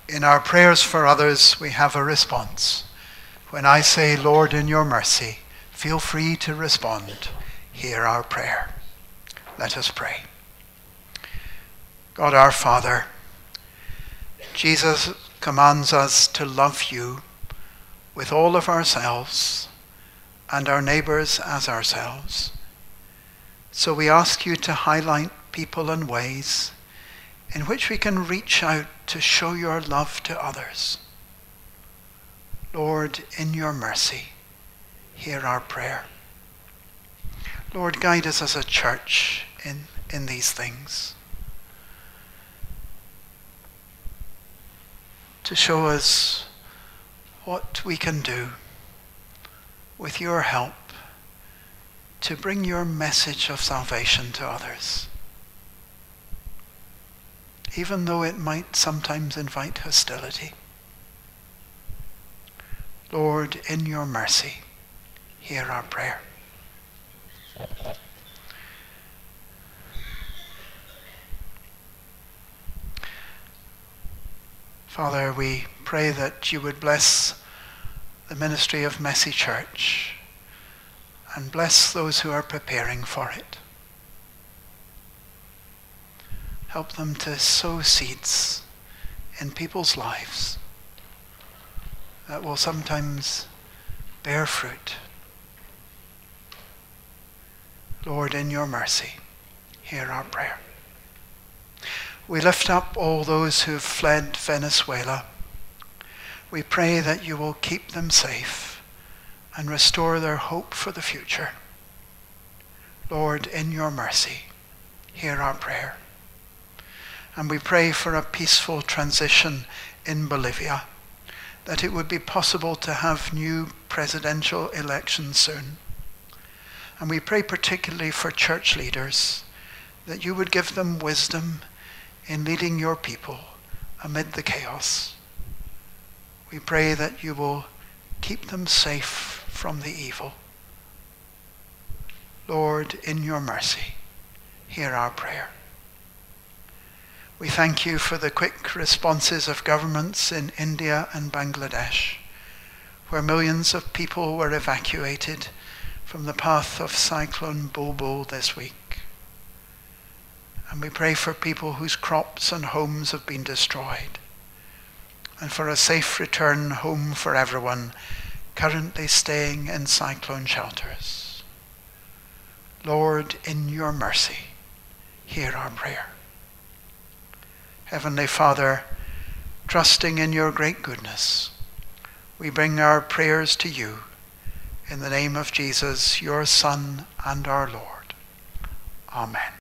In our prayers for others, we have a response. When I say, Lord, in your mercy, feel free to respond. Hear our prayer. Let us pray. God our Father, Jesus commands us to love you with all of ourselves and our neighbors as ourselves. So we ask you to highlight people and ways in which we can reach out to show your love to others. Lord, in your mercy, hear our prayer. Lord, guide us as a church in these things. To show us what we can do with your help to bring your message of salvation to others, even though it might sometimes invite hostility. Lord, in your mercy, hear our prayer. Father, we pray that you would bless the ministry of Messy Church and bless those who are preparing for it. Help them to sow seeds in people's lives that will sometimes bear fruit. Lord, in your mercy, hear our prayer. We lift up all those who have fled Venezuela. We pray that you will keep them safe and restore their hope for the future. Lord, in your mercy, hear our prayer. And we pray for a peaceful transition in Bolivia, that it would be possible to have new presidential elections soon. And we pray particularly for church leaders, that you would give them wisdom in leading your people amid the chaos. We pray that you will keep them safe from the evil. Lord, in your mercy, hear our prayer. We thank you for the quick responses of governments in India and Bangladesh, where millions of people were evacuated from the path of Cyclone Bulbul this week. And we pray for people whose crops and homes have been destroyed, and for a safe return home for everyone currently staying in cyclone shelters. Lord, in your mercy, hear our prayer. Heavenly Father, trusting in your great goodness, we bring our prayers to you in the name of Jesus, your Son and our Lord. Amen.